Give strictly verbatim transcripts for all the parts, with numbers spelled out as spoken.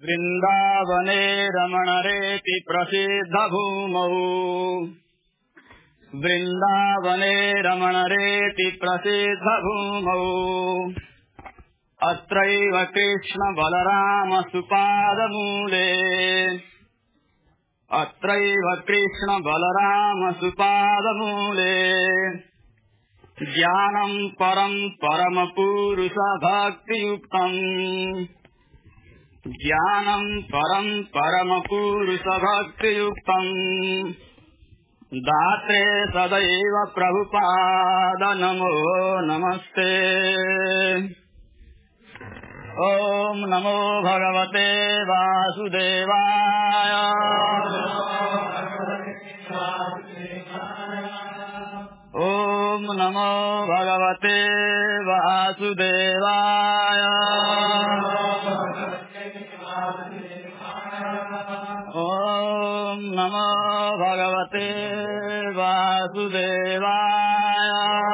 वृन्दावने रमणरेति प्रसिद्धभूमौ वृन्दावने रमणरेति प्रसिद्धभूमौ अत्रैव कृष्णबलरामसुपादमूले अत्रैव कृष्णबलरामसुपादमूले ज्ञानं परं परमपुरुषभक्तियुक्तम् ज्ञानं परं परमपुरुषभक्तियुक्तम् दात्रे सदैव प्रभुपाद नमो नमस्ते। ओम नमो भगवते वासुदेवाय। ओम नमो भगवते वासुदेवाय। ओम नमो भगवते वासुदेवाय।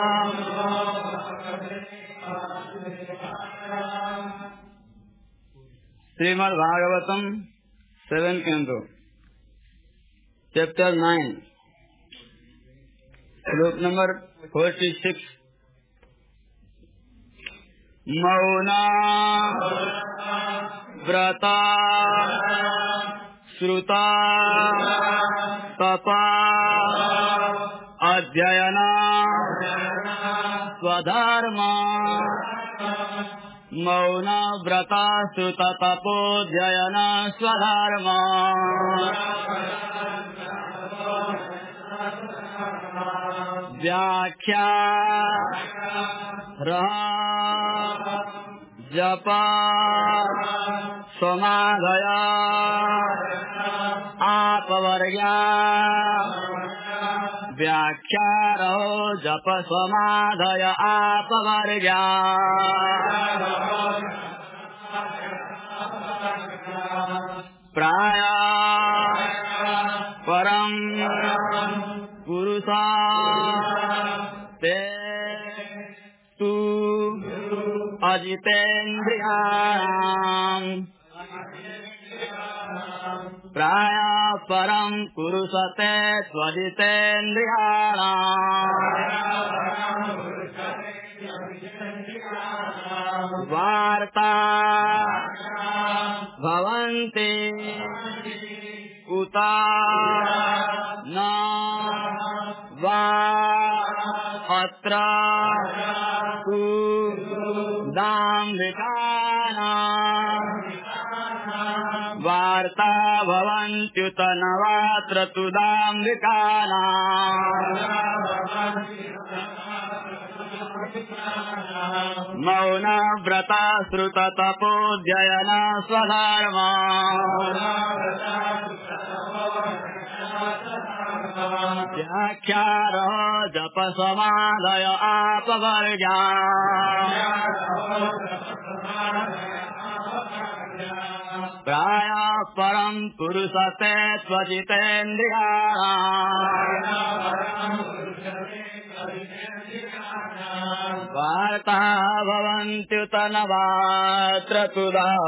Srimad Bhagavatam seven canto chapter nine shloka number forty six. मौना व्रता श्रुता तपा अध्ययना स्वधर्मा। मौन व्रता श्रुत तपोध्ययन स्वधर्मा। व्याख्या जपा समाधया आपवर्या। व्याख्या जप समाधय आपवर्या। प्राय परम पुरुषा ते तु अजितेन्द्रियाणाम्। प्राय परम पुरुषते त्वजितेन्द्रियाणाम्। वार्ता भवन्ति उता न वा अत्र तु दाम्भिकानाम्। वार्ता भवन्त्युत न वात्र तु दाम्भिकानाम्। मौन व्रता श्रुत तपोध्ययन स्वधर्मा। व्याख्यारो जप समाधय आपवर्या। प्राय परम पुरुषते त्वजितेन्द्रियाणाम्। वार्ता भवन्त्युत न वात्र तु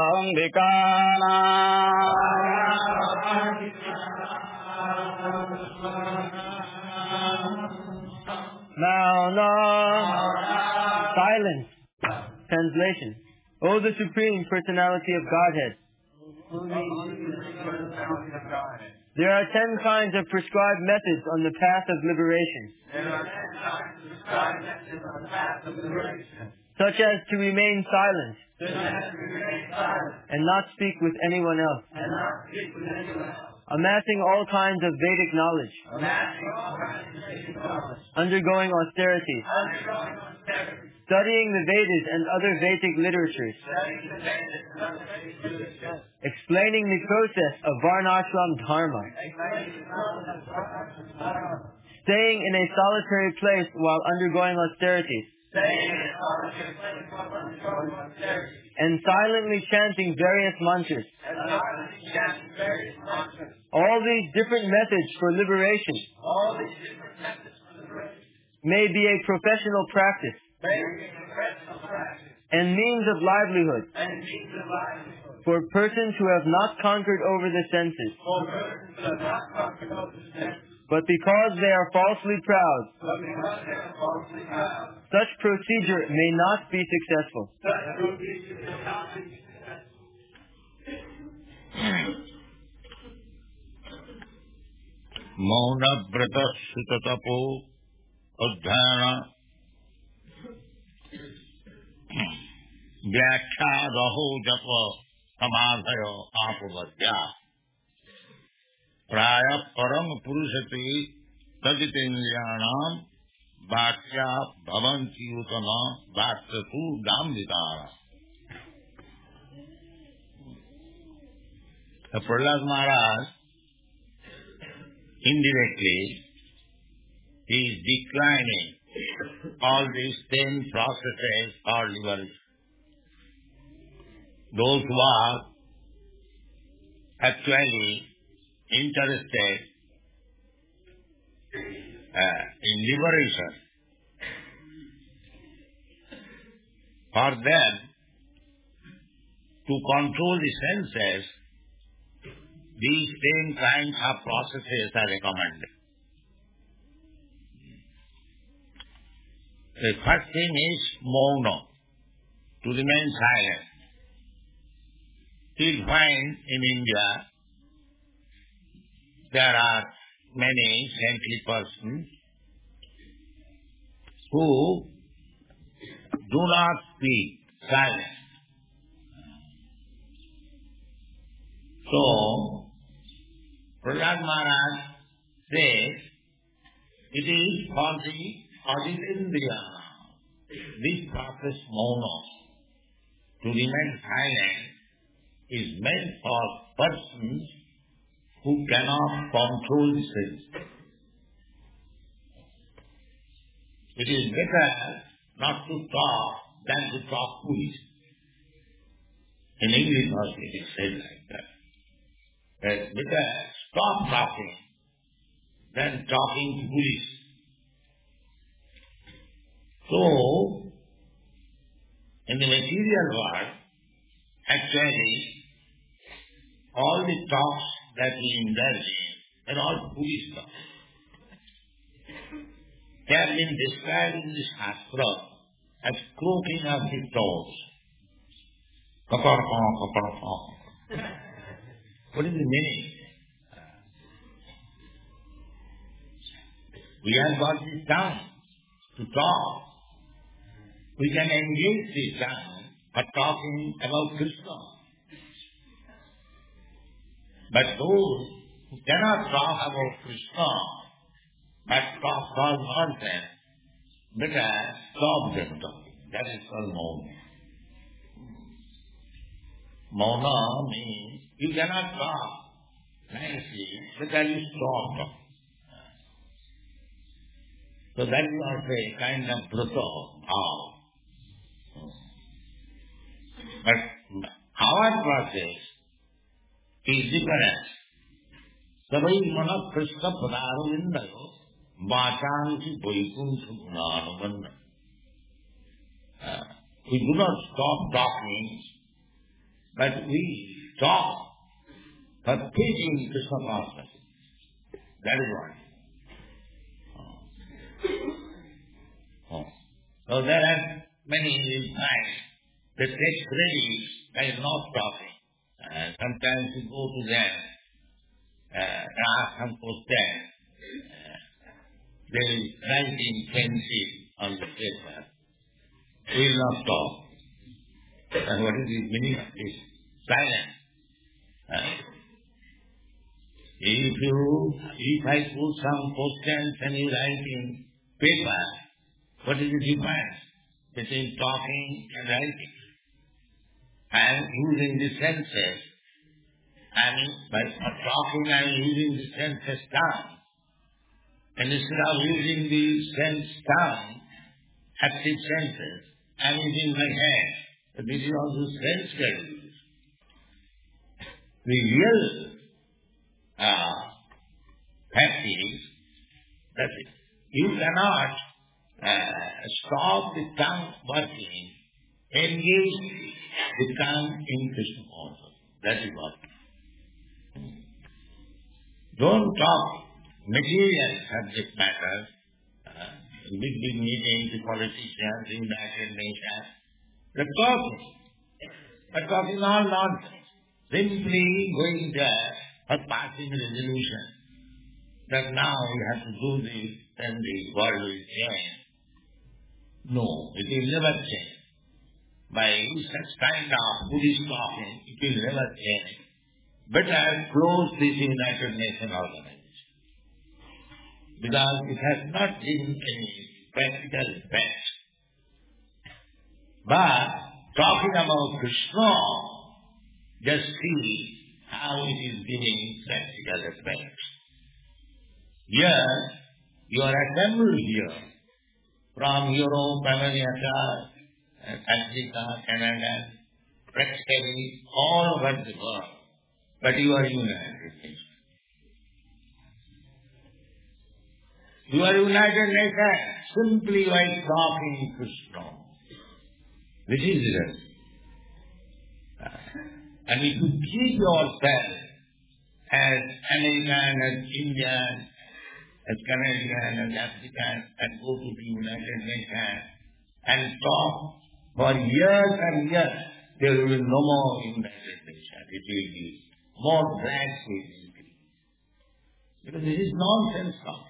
दाम्भिकानाम्। Now, no. Silence. Translation. O the Supreme Personality of Godhead, there are ten kinds of prescribed methods on the path of liberation. Such as to remain silent and not speak with anyone else. Amassing all kinds of Vedic knowledge. Undergoing austerities. Studying the Vedas and other Vedic literatures. Explaining the process of Varnashram Dharma. Staying in a solitary place while undergoing austerities. And silently chanting various mantras. All these different methods for liberation may be a professional practice and means of livelihood For persons who have not conquered over the senses, For persons who have not conquered over the senses. but because they are falsely proud, But because they are falsely proud. such procedure may not be successful. Such procedure will not be successful. मौन व्रत सुत तपो अध्ययन व्याख्या रहो जप समाधय आपवद्या प्राय परम पुरुषते तदितेन्द्रियाणाम वाक्या भवन्ति उत्तम वाक्यतु दाम्भिकाः. Prahlad Maharaj indirectly is declining all these ten processes or liberation. Those who are actually interested uh, in liberation, for them to control the senses, these same kinds of processes are recommended. The first thing is mauna, to remain silent. You'll find in India there are many saintly persons who do not speak, silent. So, Prahlad Maharaj says, it is for the Aditindriya, this process mauna, to remain silent, is meant for persons who cannot control the senses. It is better not to talk than to talk foolish. In English also it is said like that. It's better stop talking than talking foolish. So, in the material world, actually, all the talks that we indulge in are all foolish talks. They have been described in the Shastra as croaking of the toes. Kaparpam, kaparpam. What is the meaning? We have got this tongue to talk. We can engage this tongue by talking about Krishna. But those who cannot talk about Krishna, but talk all nonsense, better stop them talking. That is called mauna. Mauna means you cannot talk nicely, better you stop talking. So that is also a kind of vrata, bhav. But our process is different. Savai mana krishna padaravindayo vachanti vaikuntha gunanubanna. We do not stop talking, but we talk for teaching Krishna consciousness. That is what. Oh. So there are many in mind that take credit by not talking. Uh, sometimes you go to them uh, and ask some question. Uh, they will write in pencil on the paper. We will not talk. And what is the meaning of this? Silence. Uh, if you, if I put some questions and you write in paper, what is the difference between talking and writing? I am using the senses. I mean, by talking I am using the senses tongue. And instead of using the sense tongue, active senses, I am using my hand. But this is also sense use. The real uh, fact is that you cannot uh, stop the tongue working, engage the tongue in Krishna consciousness. That is what. Don't talk material subject matters, uh, big, big meetings, politicians, United Nations. They're talking. They're talking all nonsense. Simply going there for passing resolution that now we have to do this and the world will change. No, it will never change. By such kind of Buddhist talking, it will never change. Better close this United Nations organization. Because it has not given any practical effect. But talking about Krishna, just see how it is giving practical effect. Here, you are assembled here from Europe, America, Africa, Canada, practically all over the world. But you are United Nations. You are United Nations simply by talking Krishna. This is it. And if you keep yourself as American, as Indian, as Canadian, as African, and go to the United Nations and talk for years and years, there will be no more United Nations. It will be more flags will increase. Because this is nonsense talk.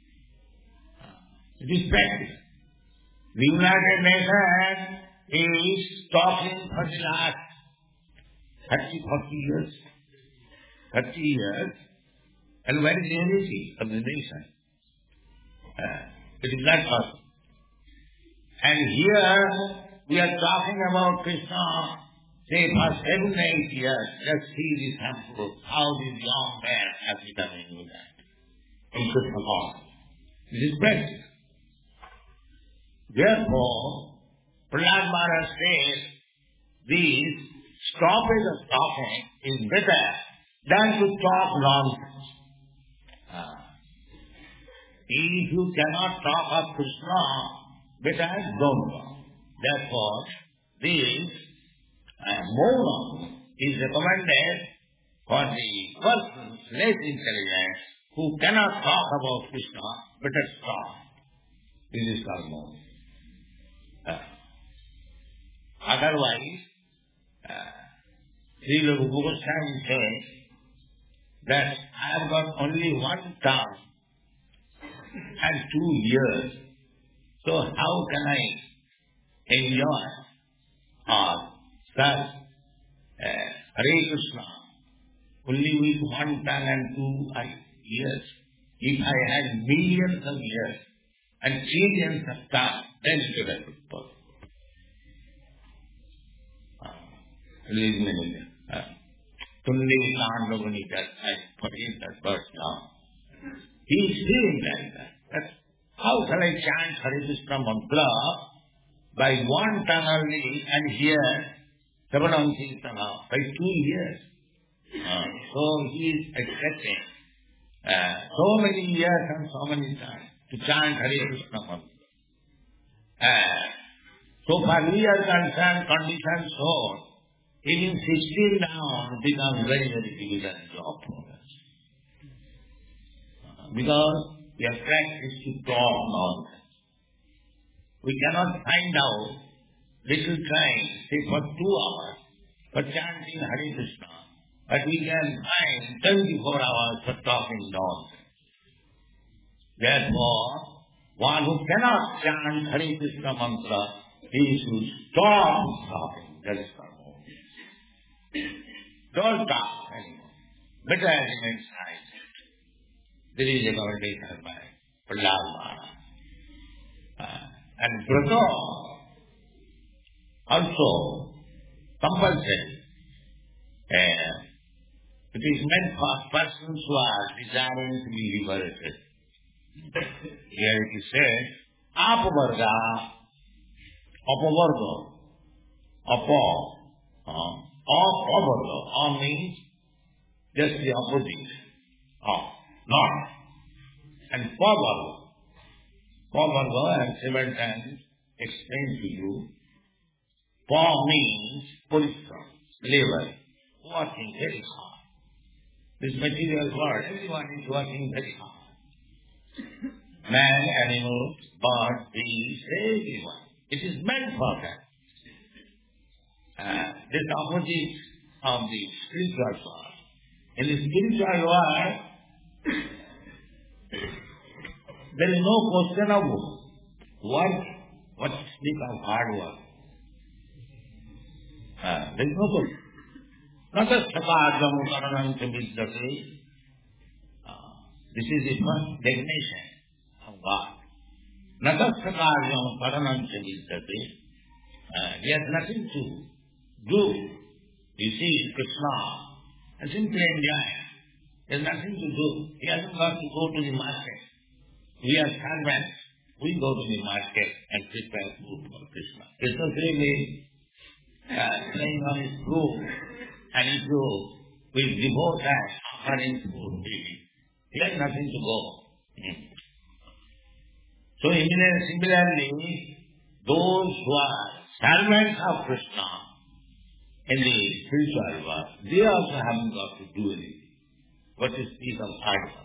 It is practice. The United Nations is talking for the last thirty, forty years. thirty years. And where is the unity of the nation? Uh, it is not possible. And here we are talking about Krishna, say for seven, eight years. Let's see this example, how this young man has become a new man in Krishna consciousness. This is practice. Therefore, Prahlad Maharaj says, this stoppage of talking is better than to talk nonsense. Uh, if you cannot talk of Krishna, better don't talk. Therefore, this uh, mono is recommended for the persons less intelligent who cannot talk about Krishna, better stop. This is called mono. Uh, otherwise, Srila Rupa Goswami says that I have got only one tongue and two ears, so how can I enjoy or serve uh, Hare Krishna only with one tongue and two ears? If I had millions of ears and trillions of tongues, then it would have been possible. Tundi Kandavani, that I forget that verse now. He is feeling like that. That's how shall I chant Hare Krishna mantra by one tongue only and hear Savanam Kirtana by two years? Uh, so he is expecting uh, so many years and so many times to chant Hare Krishna mantra. Uh, so far we are concerned, conditioned soul, even sixteen down becomes very, very difficult job for us. Because we are practiced to talk nonsense. We cannot find out little time, say for two hours, for chanting Hare Krishna, but we can find twenty-four hours for talking nonsense. Therefore, one who cannot chant Hare Krishna mantra, he should stop talking. That is called. Don't talk anymore. Better remain silent. There is a commentation by Prahlad Maharaj. Uh, and Brata also compulsory. Uh, it is meant for persons who are desiring to be liberated. Here it is said, Apavarga, Apavarga, Apa, uh, Apavarga, A means just the opposite of not. And Pavarga, Pavarga I have several times explained to you. Pa means Purishram, labor. working very hard. This material world, everyone is working very hard. Man, animals, birds, bees, everyone. It is meant for that. Uh, this opposite of the spiritual world. In the spiritual world, there is no question of work. What speak of hard work? Uh, there is no question. Natasthakārdam karanam ca vidyate. This is the first definition of God. Natasthakārdam karanam ca vidyate. He has nothing to do. You see, Krishna has simply enjoyed. He has nothing to do. He hasn't got to go to the market. We are servants. We go to the market and prepare food for Krishna. Krishna really uh, playing on his flute, and if you will devote that offering food, he has nothing to go. Hmm. So similarly, those who are servants of Krishna in the spiritual world, they also haven't got to do anything. What is piece of hard work?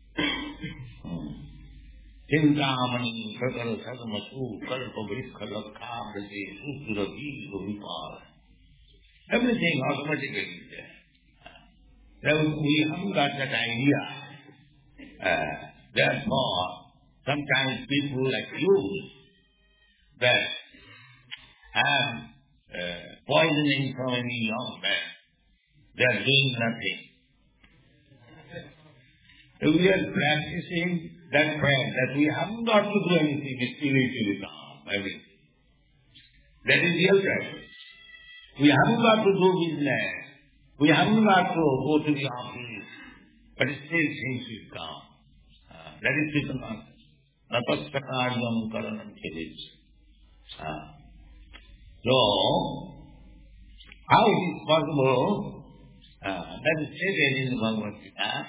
Chintamani, Sakara Sadamasu, Kalpa Vrikha Lakha, Brati, Susuravi, Rupal. Everything automatically is there. Then we haven't got that idea. Uh, therefore, sometimes people like you that have uh, poisoning so many young men, they are doing nothing. We are practicing that prayer, that we haven't got to do anything, spiritually calm, everything. That is real practice. We haven't got to do business. We haven't got to go to the office, but still things will come. Uh, that is Krishna consciousness. Natasthakārdam karanam ca vidyate. So, how it is possible, uh, that is stated in the Bhagavad Gita.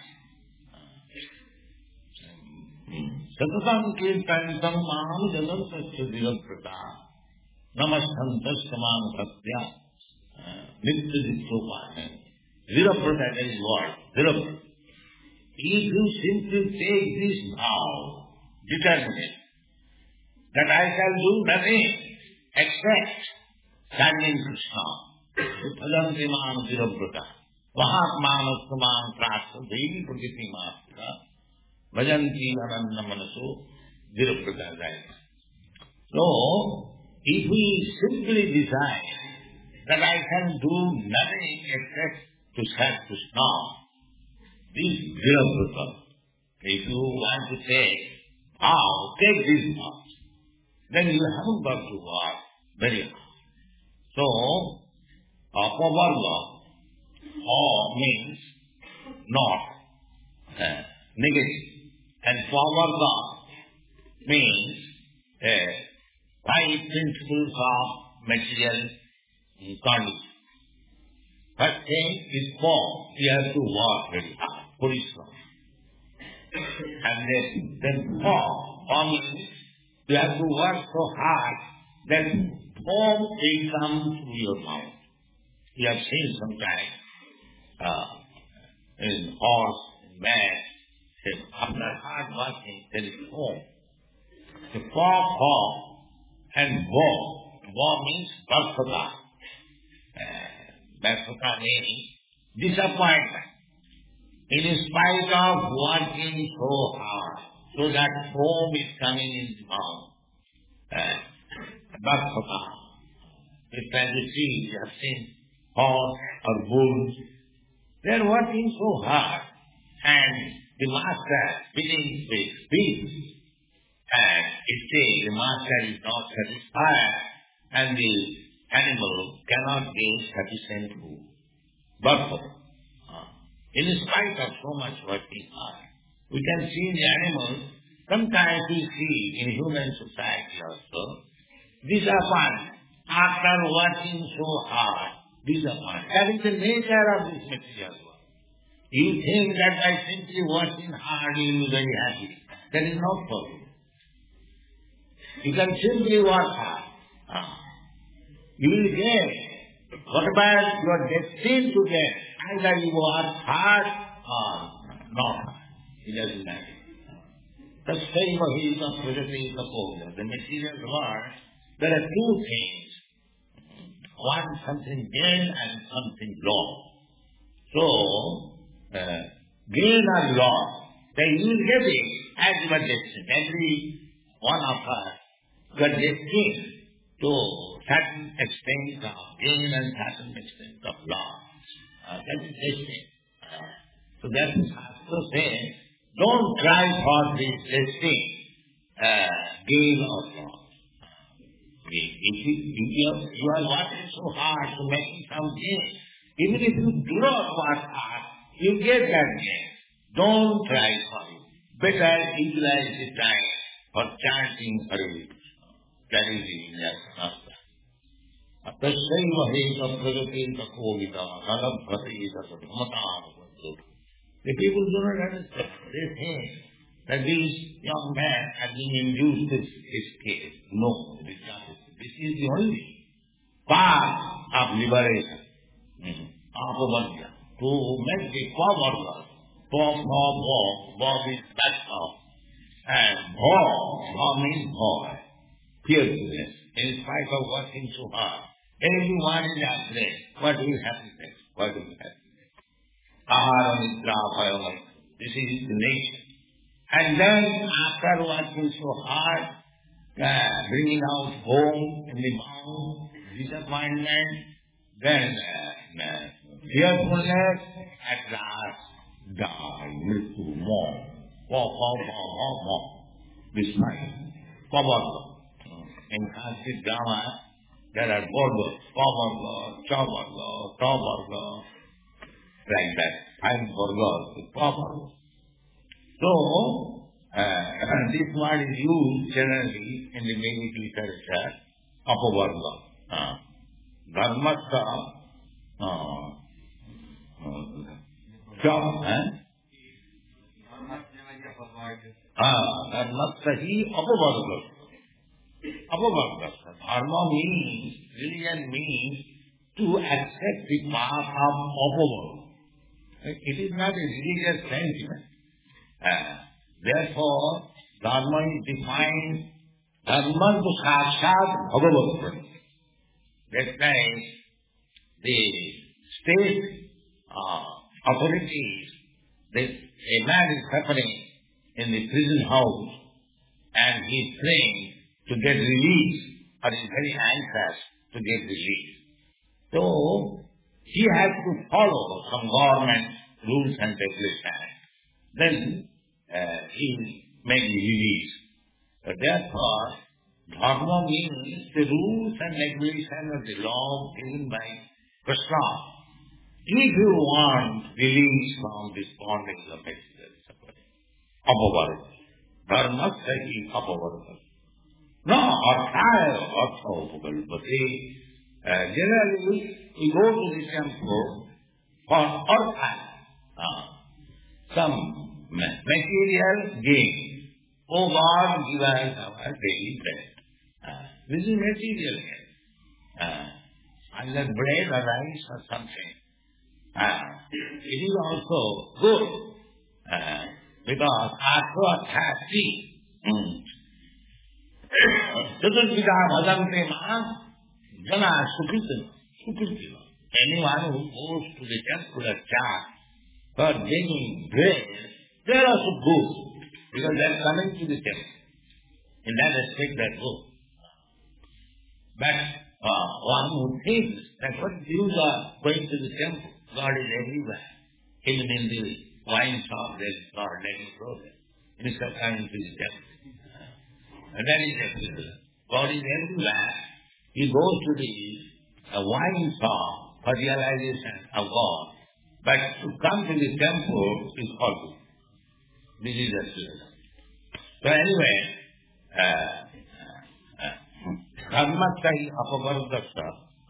Satatam kirtantam maham jalam satya vilaprata namastham samam satya nitya dittopana. Vilaprata is what? Vilaprata. If you simply take this vow, determination, that I shall do nothing except standing Krishna, Bhajanti man vilaprata, Mahatmanas samam prastha devi prakriti māstra, Bhajanti ananda manaso vilaprata. So, if we simply decide that I can do nothing except to serve Krishna, this vilaprata, if you want to take vow, take this vow, then you haven't got to work very hard. So, apavarga, or means not, uh, negative, and pavarga means uh, five principles of material condition. First thing is form. You have to work very hard, purislam. And then, then form. Form means you have to work so hard that form will come to your mouth. You have seen sometimes uh, in horse, in man, that after hard working, there is form. The form, form, and woe. Woe means vasata. Vasata means disappointment. In spite of working so hard, so that foam is coming in the mouth. Vasata. If as you see, you have seen horse or bulls, they are working so hard, and the master begins with speed, and still the master is not satisfied, and the animal cannot gain sufficient food. But uh, in spite of so much working hard, we can see the animals, sometimes we see in human society also, disappointment. After working so hard, disappointment. That is the nature of this material world. You think that by simply working hard you will be very happy. That is not possible. You can simply work hard. Ah. You will get whatever you are destined to get. either you are hard or not. It doesn't matter. Tasaiva hita prajati tapoya. The material world, there are two things. One something gain and something loss. So, uh, gain or loss, they will get it as you are destined. Every one of us, you are destined to certain extent of gain and certain extent of loss. Uh, that is destined. Uh, so that is Shastra says, don't try for this destined uh, gain or loss. If you, if you, are, you are working so hard to make some gain, even if you do not work hard, you get that gain. Don't try for it. Better utilize the time for chanting Hare. That is the Shastra. Tasaiva heta pragati takovita nalabhati tasadhamatam. The people do not understand. They think that this young man has been induced to escape. No, it is not. This is the only path of liberation. Apavarga. To make the pavarga. Pop, pop, pop. Pop is that pop. And pop, pop means boy. Fearfulness. In spite of working so hard. Everyone is afraid. What will happen next? What will happen? Ahara nidra bhayamai. This is the nature. And then after working so hard, uh, bringing out home in the bound, disappointment, then uh, uh, fearfulness, at last die, mrityu, more. More, more, more, more, more. This night. Pavarga. In Sanskrit drama, there are borders, pavarga, chavarga, tavarga, like that. Five burgers, pavarga. So, uh, this word is used generally in the Vedic literature, apavarga. Uh, Dharmastha, uh, uh, job, eh? Ah, Dharmastha hi apavarga. Apavarga. Dharma means, religion means to accept the path of apavarga. It is not a religious sentiment. Uh, therefore, Dharma is defined, Dharma to sakshat bhagavat. That means the state uh, authorities, that a man is suffering in the prison house and he is praying to get release, or is very anxious to get release. So, he has to follow some government rules and regulations. Then uh, he may be released. So therefore, dharma means the rules and regulations of the law given by Krishna. If you want release from this bondage of existence, apavarga. Dharma sahi apavarga. No, arthaya artha upakalpati. Uh, generally, we go to the temple for artha, uh, some material gain. Oh God, give us our daily bread. Uh, this is material gain. Uh, either bread or rice or something. Uh, it is also good. Uh, because after thirty, Chaturvida bhadante ma jana sukrita. Sukrita. Anyone who goes to the temple of chant for gaining bread, they are also good. Because they are coming to the temple. In that aspect they are good. But uh, one who thinks that what use of going to the temple? God is everywhere. Even in the wine shop there is God, let him go there. Instead of coming to the temple. And that is actually, God is everywhere. He goes to the uh, wine shop for realization of God. But to come to the temple is forbidden. This is actually. So anyway, dharmatai apavargasa,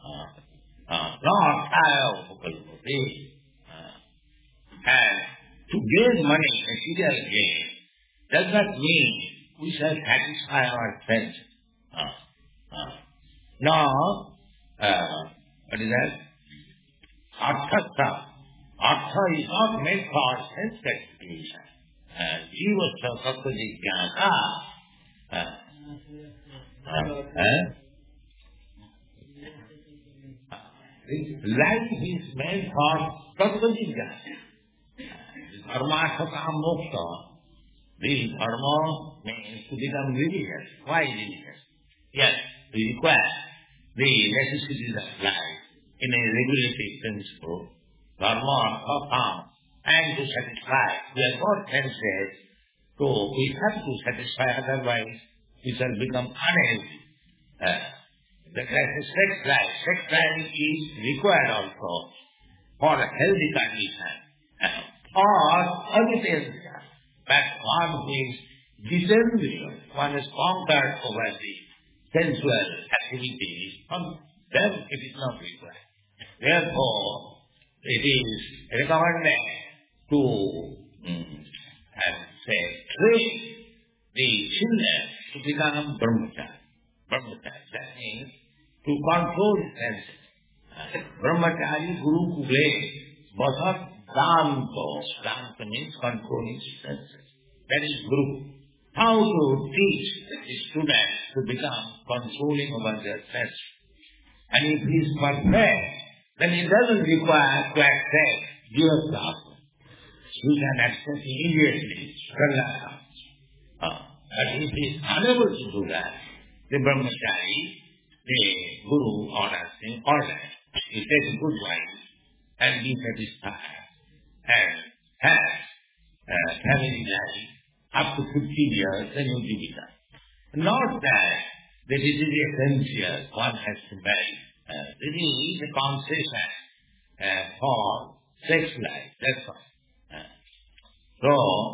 not high upakalpati. And to gain money, material gain, does not mean we shall satisfy our sense. Uh, uh. Now, uh, what is that? Arthastha. Artha is not meant for sense gratification. Jivasya tattva jigyasa. Life is meant for tattva jigyasa. Dharma, artha, kama, moksha. This dharma means to become religious. Why religious? Yes, we require the necessities of life in a regulative principle. Dharma, artha, kama, and to satisfy. We are not senses, so we have to satisfy, otherwise we shall become unhealthy. Uh, the sex life. Sex life is required also for a healthy condition. Uh, or aditya. But one who is disenvious, one is conquered over the sensual activities, then it is not required. Therefore, it is recommended to um, and say, train the sinner to become brahmachari. Brahmachari, that means to control the senses. Uh, brahmachari, guru kule, basat danto. Danto means controlling the senses. That is guru. How to teach the student to become controlling over their senses. And if he is perfect, then he doesn't require to accept your class. You can accept immediately, uh, but if he is unable to do that, the brahmachari, the guru orders him, alright, he takes a good wife and be satisfied and has uh, family life up to fifty years, then you give it up. Not that that it is essential, one has to marry. Uh, it is a concession uh, for sex life, that's all. So,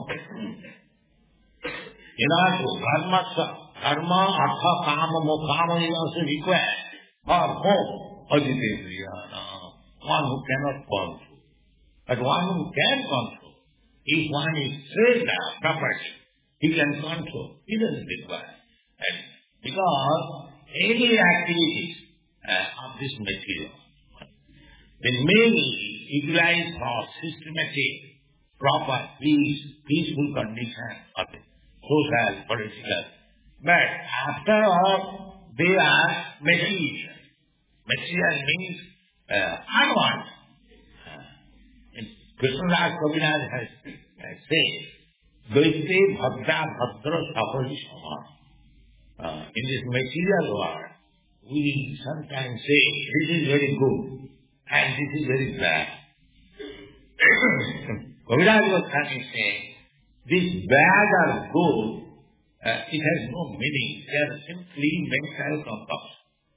in order to dharma, dharma, artha, kama, mokama is also required for home, aditya, one who cannot control. But one who can control, if one is trained up properly, he can control. He doesn't require. And because any activities uh, of this material, they may be utilized for systematic, proper, peace, peaceful condition of it, social, political. But after all, they are material. Material means uh, unwanted. Uh, Krishnadas Kaviraj has uh, said, Dvaite Bhakta Bhaktra Sapalishama. Uh, in this material world, we sometimes say, this is very good, and this is very bad. Kaviraj was coming saying, this bad or good, uh, it has no meaning. They are simply mental compounds.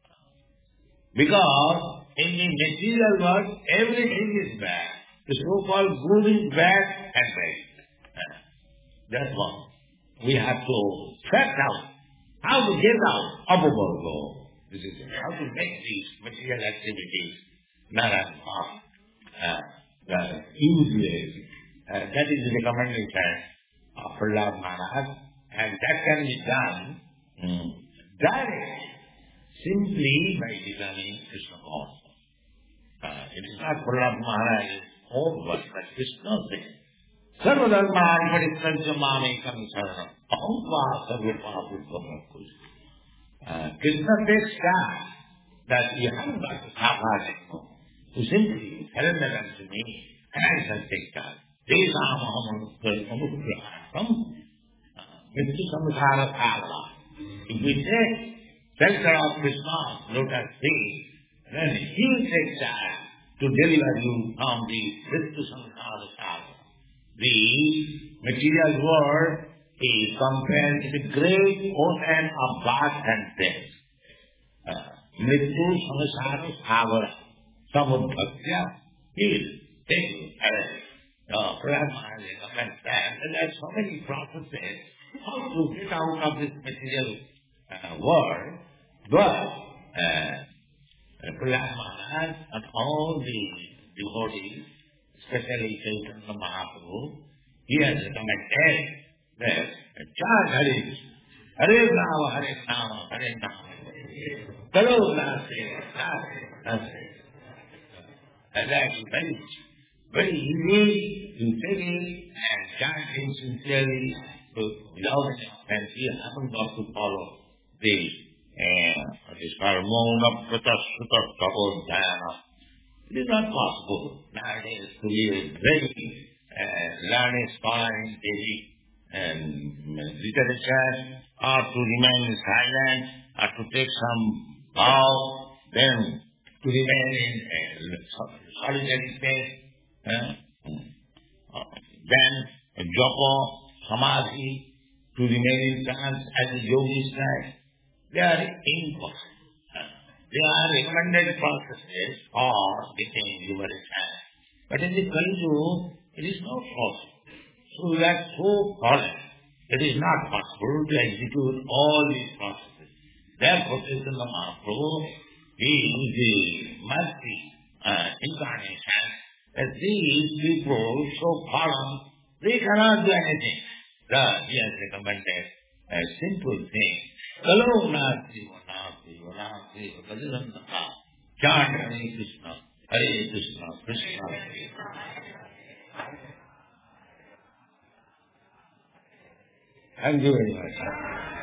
Because in the material world, everything is bad. The so-called good is bad and bad. Uh, that's one. We have to track out how to get out of a world. This is it. How to make these material activities not as harm. Uh, useless. Uh, that is the recommendation of Prahlad Maharaj, and that can be done mm, directly, simply by becoming Krishna conscious. Uh, it is not Prahlad Maharaj's own word, but Krishna's thing. Sarvadharmani parityaja mamekam saranam aham va sarvapa buddham kush. Krishna takes care that you haven't got to samadhi. You simply surrender unto me, and I shall take charge. Desam aham anugraham mrityu samsara kala. If we take shelter of Krishna's lotus feet, then he will take charge to deliver you from the mrityu samsara kala. The material world is compared to the great ocean of birth and death. Mrityu samsara kala. Samudbhakya is taken away. No, Prahlad Maharaj recommends that. And there are so many processes how to get out of this material uh, world. But uh, Prahlad Maharaj and all the devotees, especially Chaitanya Mahaprabhu, he has recommended that chant Hare Hare Nama, Hare Nama, Hare Nama. Karo Nase, Nase, Nase. And that is very very easy to take it and chant it sincerely without any offense. We haven't got to follow the uh, what is called Mauna Pratashuta Tavodhyana. It is not possible nowadays to be a very uh, learned, scholarly, daily and literature, or to remain silent, or to take some vow, then to remain in uh, solitary state, uh, then japa, samadhi, to remain in trance as the yogis say. They are impossible. They are recommended processes for getting liberation. But in the Kali Yuga, it is not possible. So we are so fallen. It is not possible to execute all these processes. Therefore, Chaitanya Mahaprabhu is the mercy uh, incarnation that these people so fallen, they cannot do anything. Thus, he has recommended a simple thing. Kalo nasti vanasti vanasti bhajanantaka chant Hare Krishna, Hare Krishna, Krishna Hare. Thank you very much.